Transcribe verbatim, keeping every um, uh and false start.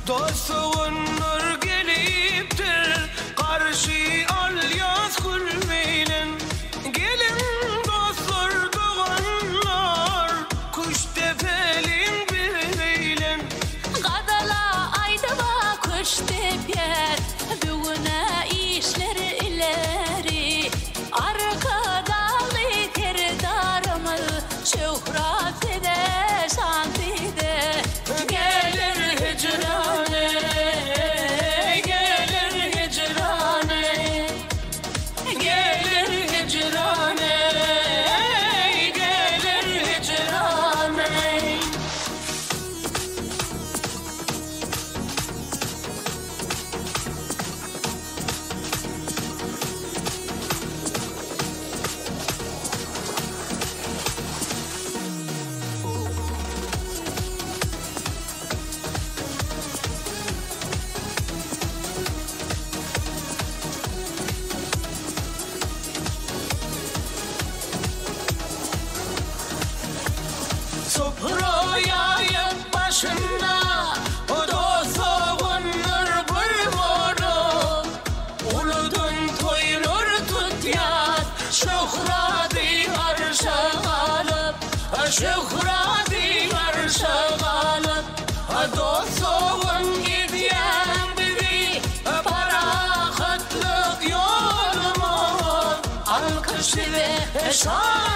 Dostluğun nur geliptir, karşı al yaz kulmeyle. Gelin dostlar doğanlar, kuş tefelin bileyle. Kadala aydıva kuş teper, bugüne işler ileri. Arkadalı kerdarımız, şöhret de şantide. Gelir hicrane, gelir hicrane, gelir hicrane, gelir hicrane. Sofraya yap başına, o dostluğun nur bulmalı. Uludun toyunur tut yat, şöhreti arşa alıp, şöhreti arşa alıp. Dostluğun gidiyen biri, para kıtlık yolumuz. Alkış ve şan